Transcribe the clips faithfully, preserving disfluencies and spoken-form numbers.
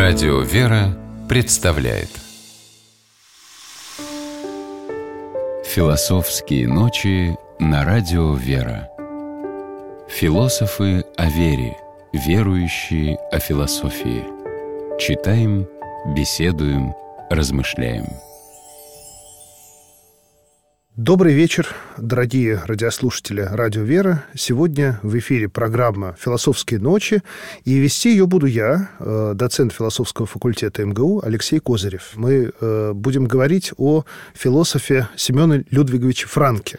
Радио «Вера» представляет Философские ночи на Радио «Вера». Философы о вере, верующие о философии. Читаем, беседуем, размышляем. Добрый вечер, дорогие радиослушатели Радио «Вера». Сегодня в эфире программа «Философские ночи», и вести ее буду я, доцент философского факультета эм гэ у Алексей Козырев. Мы будем говорить о философе Семене Людвиговиче Франке.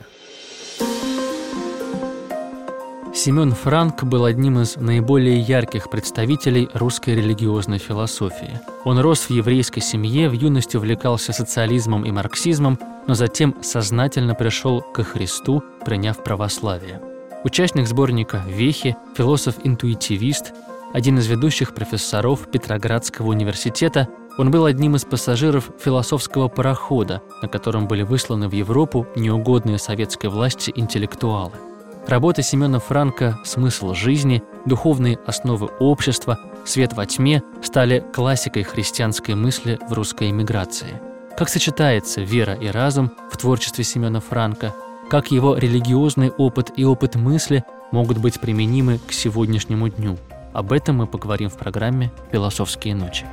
Семен Франк был одним из наиболее ярких представителей русской религиозной философии. Он рос в еврейской семье, в юности увлекался социализмом и марксизмом, но затем сознательно пришел ко Христу, приняв православие. Участник сборника «Вехи», философ-интуитивист, один из ведущих профессоров Петроградского университета, он был одним из пассажиров философского парохода, на котором были высланы в Европу неугодные советской власти интеллектуалы. Работа Семена Франка «Смысл жизни», «Духовные основы общества», «Свет во тьме» стали классикой христианской мысли в русской эмиграции. Как сочетается вера и разум в творчестве Семена Франка, как его религиозный опыт и опыт мысли могут быть применимы к сегодняшнему дню. Об этом мы поговорим в программе «Философские ночи».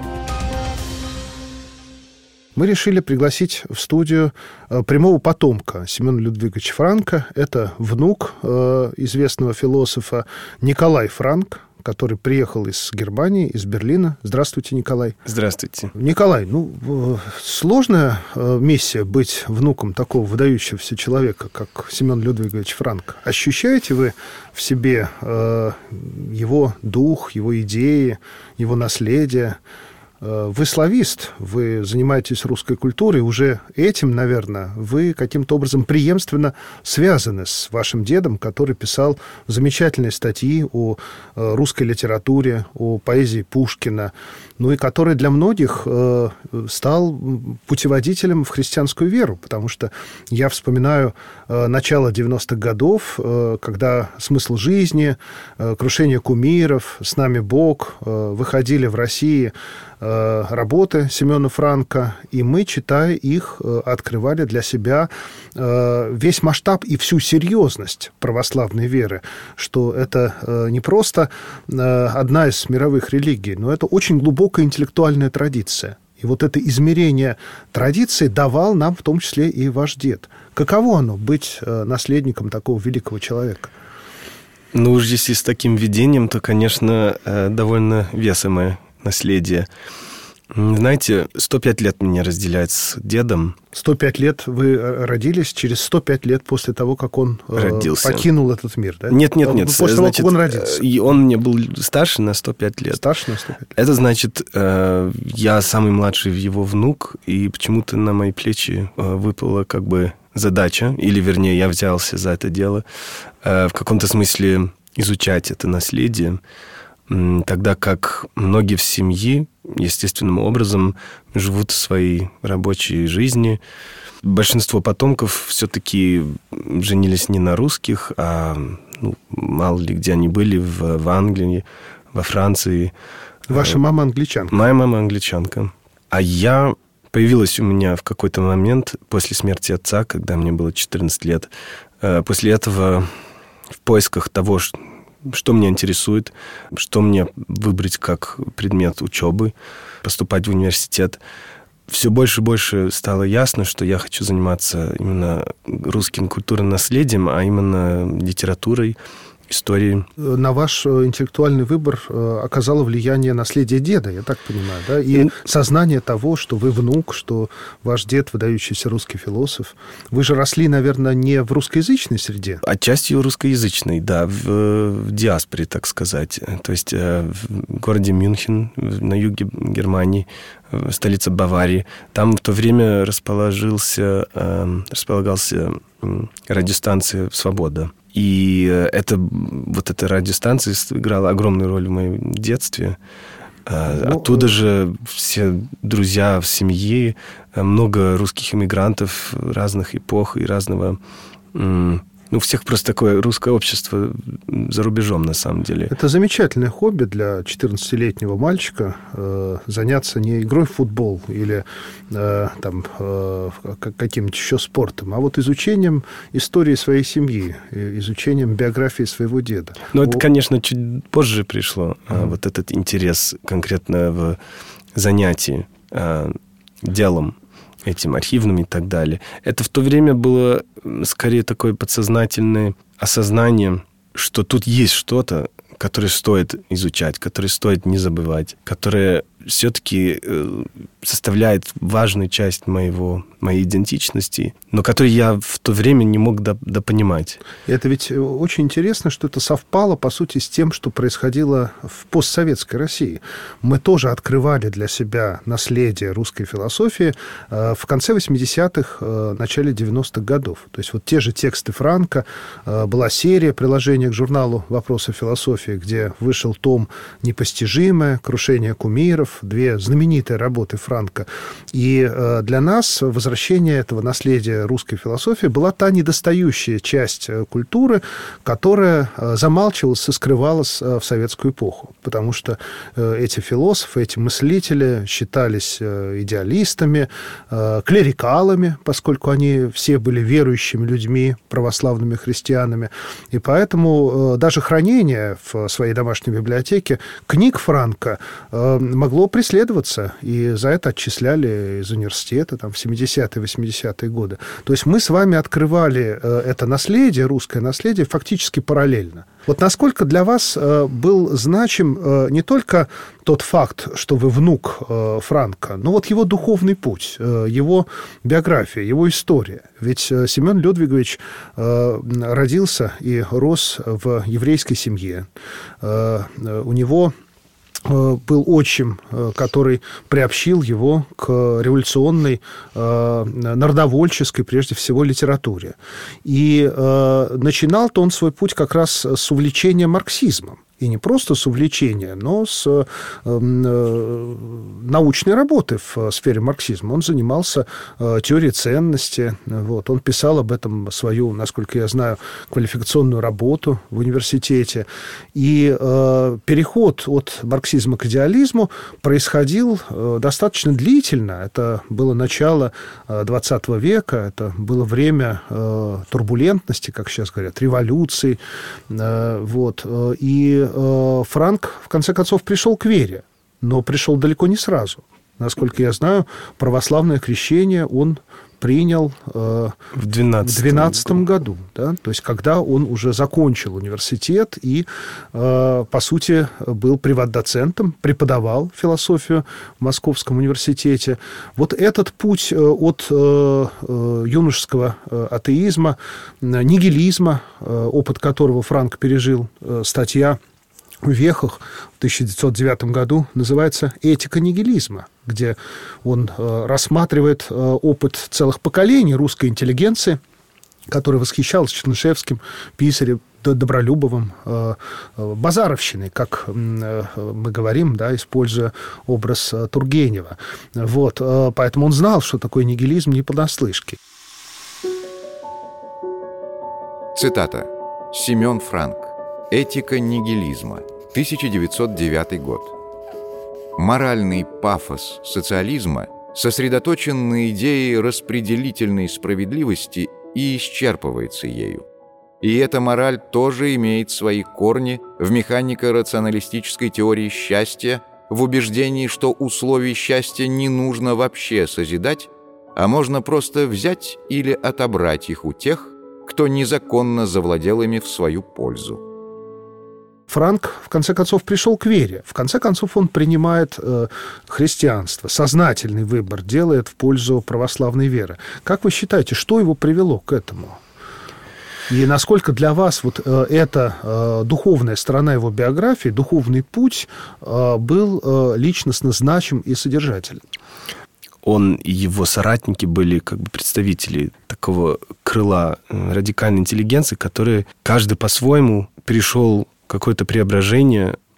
Мы решили пригласить в студию прямого потомка Семена Людвиговича Франка. Это внук известного философа Николай Франк, который приехал из Германии, из Берлина. Здравствуйте, Николай. Здравствуйте. Николай, ну, сложная миссия быть внуком такого выдающегося человека, как Семен Людвигович Франк. Ощущаете вы в себе его дух, его идеи, его наследие? Вы славист, вы занимаетесь русской культурой, уже этим, наверное, вы каким-то образом преемственно связаны с вашим дедом, который писал замечательные статьи о русской литературе, о поэзии Пушкина, ну и который для многих стал путеводителем в христианскую веру, потому что я вспоминаю начало девяностых годов, когда «Смысл жизни», «Крушение кумиров», «С нами Бог» выходили в России работы Семена Франка, и мы, читая их, открывали для себя весь масштаб и всю серьезность православной веры, что это не просто одна из мировых религий, но это очень глубокая интеллектуальная традиция. И вот это измерение традиции давал нам в том числе и ваш дед. Каково оно быть наследником такого великого человека? Ну, уж если с таким видением, то, конечно, довольно весомое наследие. Знаете, сто пять лет меня разделяет с дедом. сто пять лет вы родились, через сто пять лет после того, как он родился. Покинул этот мир, да? Нет, нет, нет. После значит, того, как он родился. И он мне был старше на сто пять лет. Старше на сто пять лет. Это значит, я самый младший его внук, и почему-то на мои плечи выпала как бы задача, или, вернее, я взялся за это дело, в каком-то смысле изучать это наследие, тогда как многие в семье естественным образом живут своей рабочей жизни. Большинство потомков все-таки женились не на русских, а ну, мало ли где они были, в, в Англии, во Франции. Ваша мама англичанка? Моя мама англичанка. А я... Появилась у меня в какой-то момент после смерти отца, когда мне было четырнадцать лет. После этого в поисках того, что... Что меня интересует, что мне выбрать как предмет учебы, поступать в университет. Все больше и больше стало ясно, что я хочу заниматься именно русским культурным наследием, а именно литературой, историей. На ваш интеллектуальный выбор оказало влияние наследие деда, я так понимаю, да? И сознание того, что вы внук, что ваш дед выдающийся русский философ. Вы же росли, наверное, не в русскоязычной среде? Отчасти русскоязычной, да, в, в диаспоре, так сказать. То есть в городе Мюнхен, на юге Германии, столица Баварии. Там в то время расположился, располагался радиостанция «Свобода». И это, вот эта радиостанция играла огромную роль в моем детстве. Ну, оттуда же все друзья в семье, много русских эмигрантов разных эпох и разного Ну, у всех просто такое русское общество за рубежом, на самом деле. Это замечательное хобби для четырнадцатилетнего мальчика э, заняться не игрой в футбол или э, там, э, каким-нибудь еще спортом, а вот изучением истории своей семьи, изучением биографии своего деда. Ну, это, конечно, чуть позже пришло, mm-hmm. вот этот интерес конкретно в занятии э, делом этим архивным и так далее. Это в то время было скорее такое подсознательное осознание, что тут есть что-то, которое стоит изучать, которое стоит не забывать, которое все-таки составляет важную часть моего, моей идентичности, но которую я в то время не мог допонимать. И это ведь очень интересно, что это совпало, по сути, с тем, что происходило в постсоветской России. Мы тоже открывали для себя наследие русской философии в конце восьмидесятых, начале девяностых годов. То есть вот те же тексты Франка, была серия приложений к журналу «Вопросы философии», где вышел том «Непостижимое», «Крушение кумиров», две знаменитые работы Франка. И э, для нас возвращение этого наследия русской философии была та недостающая часть культуры, которая э, замалчивалась и скрывалась э, в советскую эпоху. Потому что э, эти философы, эти мыслители считались э, идеалистами, э, клерикалами, поскольку они все были верующими людьми, православными христианами. И поэтому э, даже хранение в своей домашней библиотеке книг Франка э, могло преследоваться, и за это отчисляли из университета там, в семидесятые, восьмидесятые годы. То есть мы с вами открывали э, это наследие, русское наследие, фактически параллельно. Вот насколько для вас э, был значим э, не только тот факт, что вы внук э, Франка, но вот его духовный путь, э, его биография, его история. Ведь э, Семен Людвигович э, родился и рос в еврейской семье. Э, э, у него был отчим, который приобщил его к революционной, народовольческой, прежде всего, литературе. И начинал-то он свой путь как раз с увлечения марксизмом. И не просто с увлечения, но с э, э, научной работы в сфере марксизма. Он занимался э, теорией ценности. Вот. Он писал об этом свою, насколько я знаю, квалификационную работу в университете. И э, переход от марксизма к идеализму происходил э, достаточно длительно. Это было начало двадцатого века, это было время э, турбулентности, как сейчас говорят, революции. Э, вот. И Франк, в конце концов, пришел к вере, но пришел далеко не сразу. Насколько я знаю, православное крещение он принял э, в двенадцатом году. Да? То есть, когда он уже закончил университет и, э, по сути, был приват-доцентом, преподавал философию в Московском университете. Вот этот путь от э, э, юношеского э, атеизма, нигилизма, э, опыт которого Франк пережил, э, статья в «Вехах» в тысяча девятьсот девятом году называется «Этика нигилизма», где он э, рассматривает э, опыт целых поколений русской интеллигенции, которая восхищалась Чернышевским, Писарем, Добролюбовым, э, э, базаровщиной, как э, мы говорим, да, используя образ э, Тургенева. Вот, э, поэтому он знал, что такое нигилизм не понаслышке. Цитата. Семен Франк. «Этика нигилизма», тысяча девятьсот девятый год. Моральный пафос социализма сосредоточен на идее распределительной справедливости и исчерпывается ею. И эта мораль тоже имеет свои корни в механико-рационалистической теории счастья, в убеждении, что условий счастья не нужно вообще созидать, а можно просто взять или отобрать их у тех, кто незаконно завладел ими в свою пользу. Франк, в конце концов, пришел к вере. В конце концов, он принимает э, христианство, сознательный выбор делает в пользу православной веры. Как вы считаете, что его привело к этому? И насколько для вас вот э, эта э, духовная сторона его биографии, духовный путь э, был э, личностно значим и содержателен? Он и его соратники были как бы представители такого крыла радикальной интеллигенции, которые каждый по-своему пришел какое-то преображение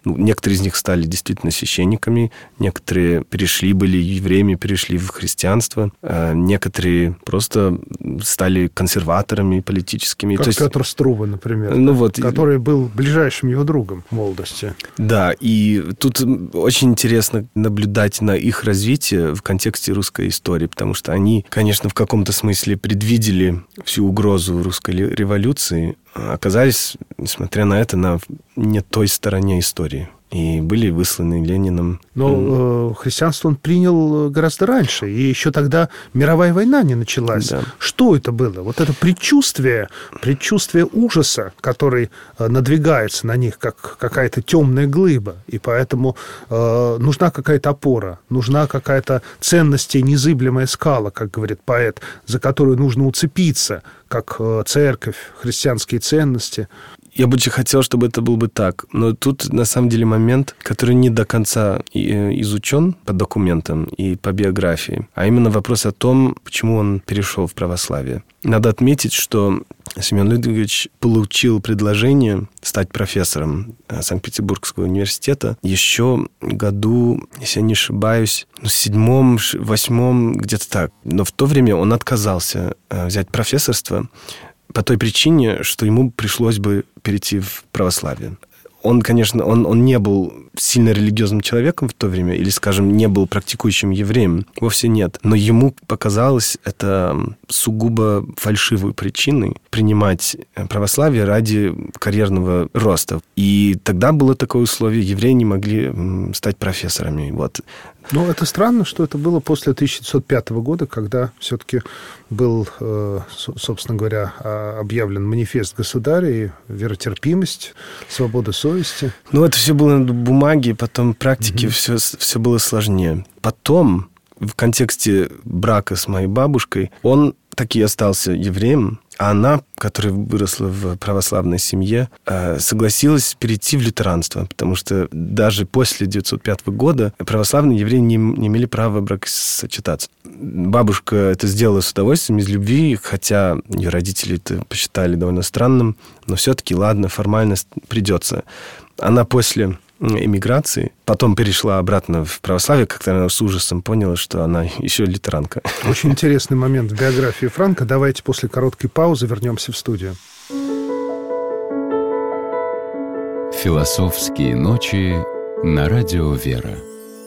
Ну, некоторые из них стали действительно священниками, некоторые перешли, были евреями, перешли в христианство, некоторые просто стали консерваторами политическими. Как То есть, Петр Струве, например, ну, да, вот, который был ближайшим его другом в молодости. Да, и тут очень интересно наблюдать на их развитие в контексте русской истории, потому что они, конечно, в каком-то смысле предвидели всю угрозу русской революции, оказались, несмотря на это, на не той стороне истории. И были высланы Лениным. Но э, христианство он принял гораздо раньше, и еще тогда мировая война не началась. Да. Что это было? Вот это предчувствие, предчувствие ужаса, который э, надвигается на них, как какая-то темная глыба, и поэтому э, нужна какая-то опора, нужна какая-то ценность и незыблемая скала, как говорит поэт, за которую нужно уцепиться, как э, церковь, христианские ценности. Я бы очень хотел, чтобы это было бы так. Но тут, на самом деле, момент, который не до конца изучен по документам и по биографии, а именно вопрос о том, почему он перешел в православие. Надо отметить, что Семен Людвигович получил предложение стать профессором Санкт-Петербургского университета еще году, если я не ошибаюсь, в седьмом, восьмом, где-то так. Но в то время он отказался взять профессорство, по той причине, что ему пришлось бы перейти в православие. Он, конечно, он, он не был сильно религиозным человеком в то время, или, скажем, не был практикующим евреем, вовсе нет. Но ему показалось это сугубо фальшивой причиной принимать православие ради карьерного роста. И тогда было такое условие, евреи не могли стать профессорами. Вот. Ну, это странно, что это было после тысяча девятьсот пятого года, когда все-таки был, собственно говоря, объявлен манифест государя и веротерпимость, свобода совести. Ну, это все было на бумаге, потом в практике mm-hmm. все, все было сложнее. Потом, в контексте брака с моей бабушкой, он таки остался евреем, а она, которая выросла в православной семье, согласилась перейти в лютеранство, потому что даже после девятьсот пятого года православные евреи не, не имели права бракосочетаться. Бабушка это сделала с удовольствием, из любви, хотя ее родители это посчитали довольно странным, но все-таки, ладно, формально придется. Она после эмиграции потом перешла обратно в православие, как-то она с ужасом поняла, что она еще лютеранка. Очень интересный момент в биографии Франка. Давайте после короткой паузы вернемся в студию. Философские ночи на радио «Вера».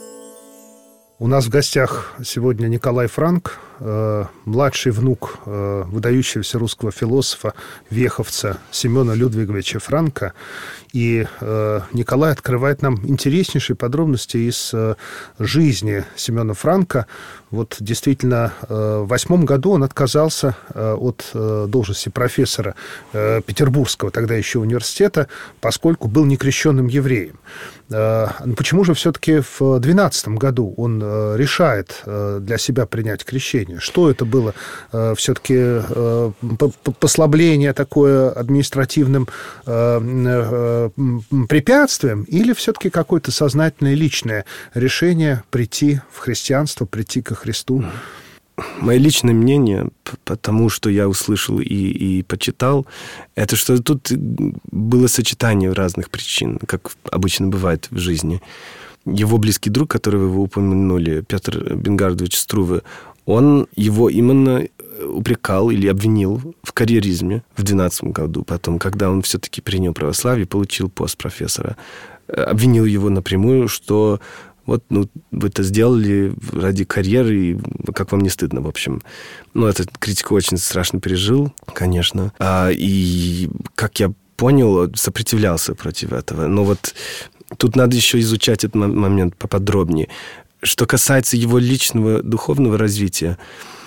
У нас в гостях сегодня Николай Франк, э, младший внук э, выдающегося русского философа, веховца Семена Людвиговича Франка. И э, Николай открывает нам интереснейшие подробности из э, жизни Семена Франка. Вот действительно, э, в восьмом году он отказался э, от э, должности профессора э, Петербургского, тогда еще университета, поскольку был некрещенным евреем. Э, почему же все-таки в двенадцатом году он э, решает э, для себя принять крещение? Что это было? Э, все-таки э, послабление такое административным э, э, препятствием или все-таки какое-то сознательное личное решение прийти в христианство, прийти ко Христу? Мое личное мнение, потому что я услышал и, и почитал, это что тут было сочетание разных причин, как обычно бывает в жизни. Его близкий друг, которого вы упомянули, Петр Бенгардович Струве, он его именно упрекал или обвинил в карьеризме в двенадцатом году. Потом, когда он все-таки принял православие, получил пост профессора, обвинил его напрямую, что вот, ну, вы это сделали ради карьеры, и как вам не стыдно, в общем. Ну, этот критику очень страшно пережил, конечно. А, и, как я понял, сопротивлялся против этого. Но вот тут надо еще изучать этот момент поподробнее. Что касается его личного духовного развития,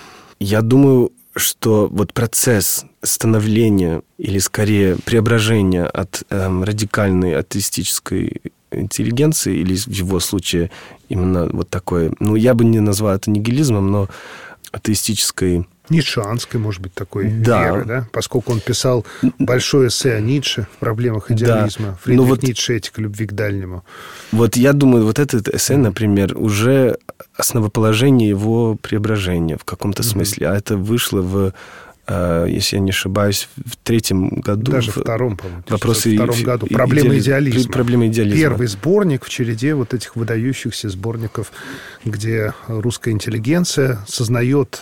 я думаю, что вот процесс становления или, скорее, преображения от эм, радикальной атеистической интеллигенции, или в его случае именно вот такой, ну, я бы не назвал это нигилизмом, но атеистической... Ницшеанской, может быть, такой да. веры, да? Поскольку он писал большое эссе о Ницше в проблемах идеализма. Да. Фридрих вот, Ницше «Этика любви к дальнему». Вот я думаю, вот этот эссе, например, уже основоположение его преображения в каком-то mm-hmm. смысле, а это вышло в если я не ошибаюсь, в третьем году. Даже в втором, по-моему, вопросы в втором году. Проблемы идеализма. Проблемы идеализма. Первый сборник в череде вот этих выдающихся сборников, где русская интеллигенция сознает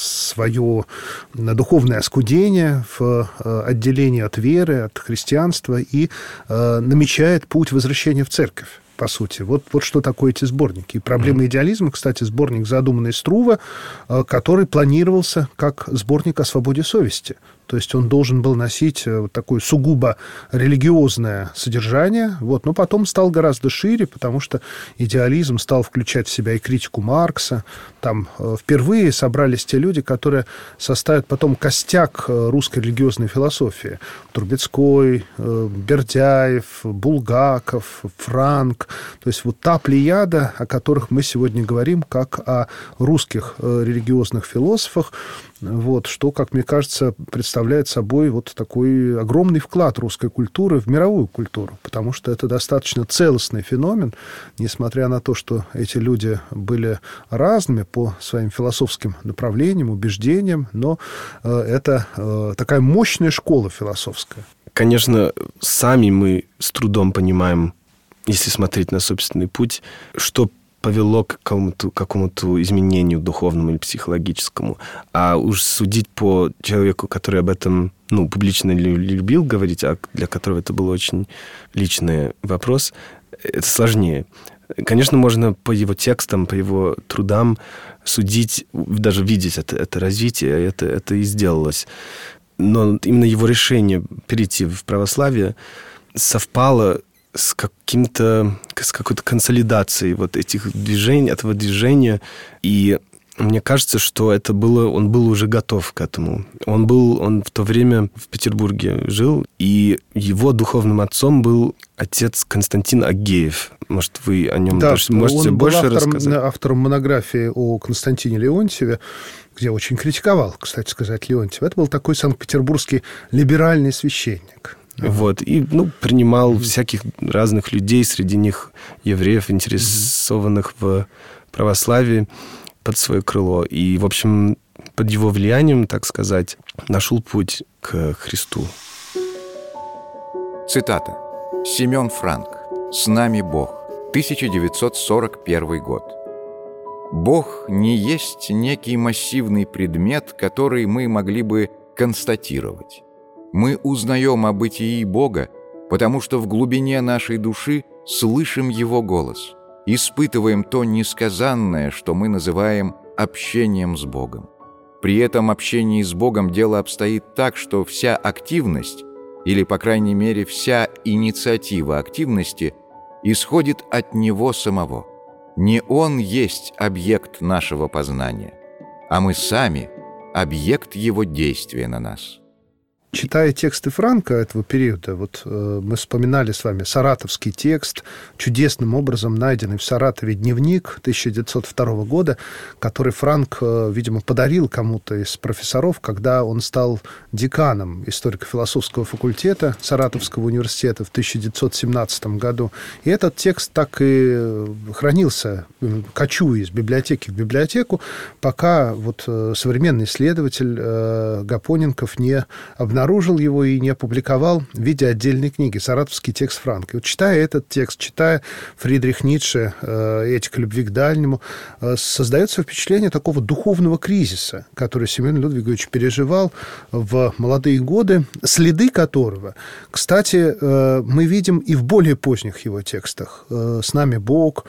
свое духовное оскудение в отделении от веры, от христианства и намечает путь возвращения в церковь. По сути. Вот, вот что такое эти сборники. И «Проблемы идеализма», кстати, сборник, задуманный Струве, который планировался как сборник о свободе совести. То есть он должен был носить вот такое сугубо религиозное содержание, вот, но потом стал гораздо шире, потому что идеализм стал включать в себя и критику Маркса. Там впервые собрались те люди, которые составят потом костяк русской религиозной философии. Трубецкой, Бердяев, Булгаков, Франк. То есть вот та плеяда, о которых мы сегодня говорим, как о русских религиозных философах, вот, что, как мне кажется, представляет собой вот такой огромный вклад русской культуры в мировую культуру, потому что это достаточно целостный феномен, несмотря на то, что эти люди были разными по своим философским направлениям, убеждениям, но э, это э, такая мощная школа философская. Конечно, сами мы с трудом понимаем, если смотреть на собственный путь, что повело к какому-то, какому-то изменению духовному или психологическому. А уж судить по человеку, который об этом, ну, публично любил говорить, а для которого это был очень личный вопрос, это сложнее. Конечно, можно по его текстам, по его трудам судить, даже видеть это, это развитие, это, это и сделалось. Но именно его решение перейти в православие совпало с каким-то, с какой-то консолидацией вот этих движений, этого движения. И мне кажется, что это было, он был уже готов к этому. Он был, он в то время в Петербурге жил, и его духовным отцом был отец Константин Агеев. Может, вы о нем да, даже можете он больше был автором, рассказать? автором монографии о Константине Леонтьеве, где очень критиковал, кстати сказать, Леонтьева. Это был такой санкт-петербургский либеральный священник. Вот, и, ну, принимал всяких разных людей, среди них евреев, интересованных в православии, под свое крыло. И, в общем, под его влиянием, так сказать, нашел путь к Христу. Цитата. Семен Франк. «С нами Бог». тысяча девятьсот сорок первый год. Бог не есть некий массивный предмет, который мы могли бы констатировать. Мы узнаем о бытии Бога, потому что в глубине нашей души слышим Его голос, испытываем то несказанное, что мы называем общением с Богом. При этом общении с Богом дело обстоит так, что вся активность, или, по крайней мере, вся инициатива активности, исходит от Него самого. Не Он есть объект нашего познания, а мы сами – объект Его действия на нас. Читая тексты Франка этого периода, вот э, мы вспоминали с вами саратовский текст, чудесным образом найденный в Саратове дневник тысяча девятьсот второго года, который Франк, э, видимо, подарил кому-то из профессоров, когда он стал деканом историко-философского факультета Саратовского университета в тысяча девятьсот семнадцатом году. И этот текст так и хранился, кочуя из библиотеки в библиотеку, пока вот э, современный исследователь э, Гапоненков не обнаружил, обнаружил его и не опубликовал в виде отдельной книги «Саратовский текст Франка». И вот читая этот текст, читая Фридрих Ницше «Этика любви к дальнему», создается впечатление такого духовного кризиса, который Семен Людвигович переживал в молодые годы, следы которого, кстати, мы видим и в более поздних его текстах. «С нами Бог».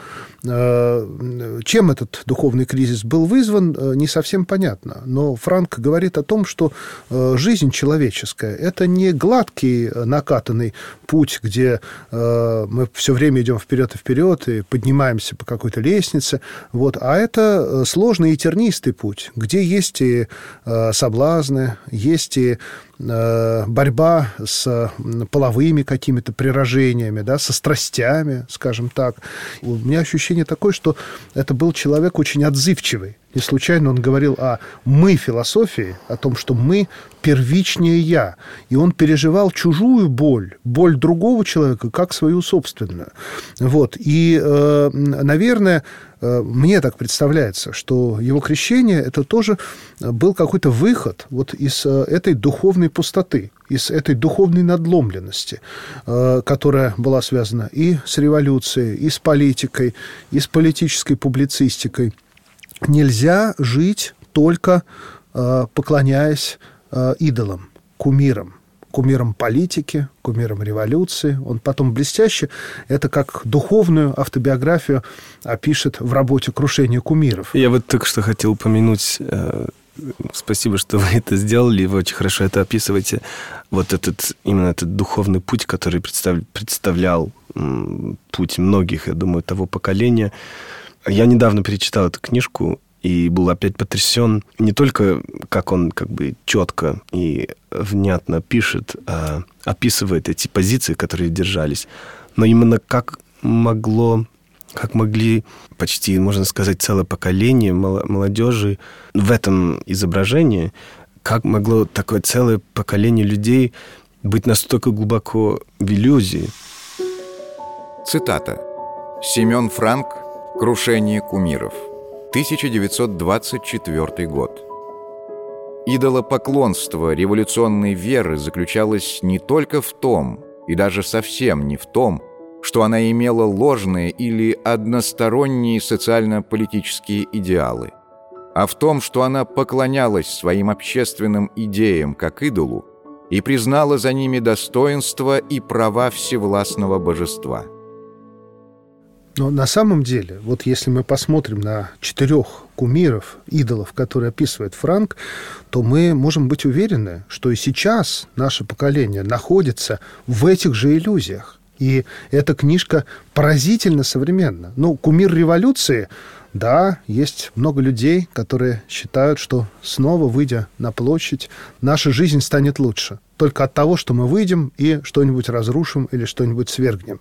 Чем этот духовный кризис был вызван, не совсем понятно. Но Франк говорит о том, что жизнь человеческая — это не гладкий накатанный путь, где э, мы все время идем вперед и вперед и поднимаемся по какой-то лестнице, вот, а это сложный и тернистый путь, где есть и э, соблазны, есть и э, борьба с половыми какими-то прирожениями, да, со страстями, скажем так. У меня ощущение такое, что это был человек очень отзывчивый. Не случайно он говорил о «мы» философии, о том, что мы первичнее «я». И он переживал чужую боль, боль другого человека, как свою собственную. Вот. И, наверное, мне так представляется, что его крещение – это тоже был какой-то выход вот из этой духовной пустоты, из этой духовной надломленности, которая была связана и с революцией, и с политикой, и с политической публицистикой. Нельзя жить только поклоняясь идолам, кумирам, кумирам политики, кумирам революции. Он потом блестяще это как духовную автобиографию опишет в работе «Крушение кумиров». Я вот только что хотел упомянуть, спасибо, что вы это сделали, вы очень хорошо это описываете, вот этот, именно этот духовный путь, который представ, представлял путь многих, я думаю, того поколения. Я недавно перечитал эту книжку и был опять потрясен не только, как он как бы четко и внятно пишет, а описывает эти позиции, которые держались, но именно как могло, как могли почти, можно сказать, целое поколение молодежи в этом изображении, как могло такое целое поколение людей быть настолько глубоко в иллюзии. Цитата. Семен Франк «Крушение кумиров». тысяча девятьсот двадцать четвёртый год. Идолопоклонство революционной веры заключалось не только в том, и даже совсем не в том, что она имела ложные или односторонние социально-политические идеалы, а в том, что она поклонялась своим общественным идеям как идолу и признала за ними достоинство и права всевластного божества. Но на самом деле, вот если мы посмотрим на четырех кумиров, идолов, которые описывает Франк, то мы можем быть уверены, что и сейчас наше поколение находится в этих же иллюзиях. И эта книжка поразительно современна. Ну, кумир революции, да, есть много людей, которые считают, что снова, выйдя на площадь, наша жизнь станет лучше. Только от того, что мы выйдем и что-нибудь разрушим или что-нибудь свергнем.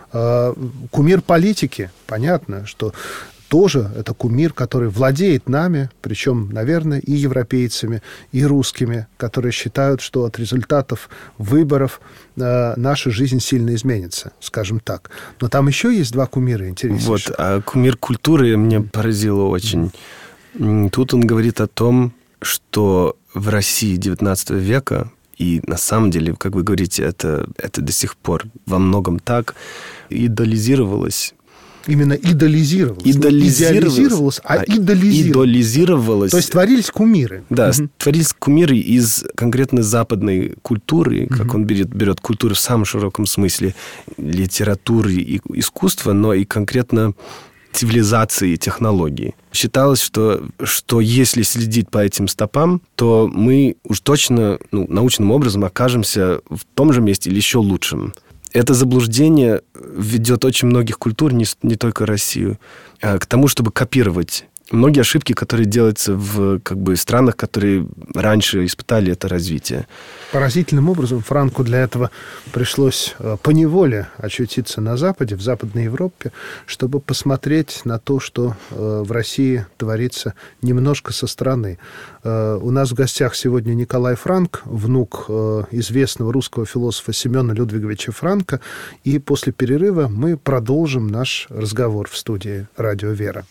Кумир политики, понятно, что тоже это кумир, который владеет нами, причем, наверное, и европейцами, и русскими, которые считают, что от результатов выборов э, наша жизнь сильно изменится, скажем так. Но там еще есть два кумира интереснейших. Вот, а кумир культуры мне поразило очень. Тут он говорит о том, что в России девятнадцатого века, и на самом деле, как вы говорите, это, это до сих пор во многом так, идолизировалось. Именно идолизировалось. Идолизировалось, не идеализировалось, а, а идолизировалось. идолизировалось. То есть творились кумиры. Да, угу. творились кумиры из конкретно западной культуры, угу. как он берет, берет культуру в самом широком смысле, литературы и искусства, но и конкретно цивилизации и технологии. Считалось, что, что если следить по этим стопам, то мы уж точно ну, научным образом окажемся в том же месте или еще лучшем. Это заблуждение ведет очень многих культур, не, не только Россию, к тому, чтобы копировать многие ошибки, которые делаются в как бы, странах, которые раньше испытали это развитие. Поразительным образом Франку для этого пришлось поневоле очутиться на Западе, в Западной Европе, чтобы посмотреть на то, что в России творится немножко со стороны. У нас в гостях сегодня Николай Франк, внук известного русского философа Семена Людвиговича Франка, и после перерыва мы продолжим наш разговор в студии «Радио Вера».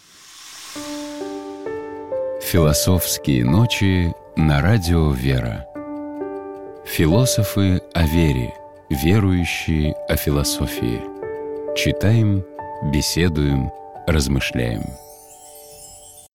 Философские ночи на радио «Вера». Философы о вере, верующие о философии. Читаем, беседуем, размышляем.